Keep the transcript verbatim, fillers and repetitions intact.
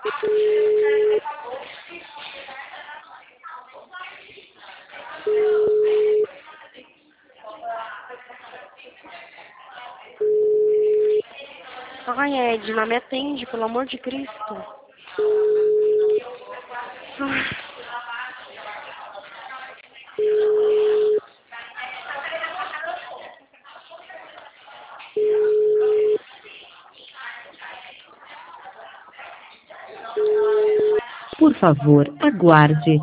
Ai, Edna, me atende, pelo amor de Cristo. Ai. Por favor, aguarde.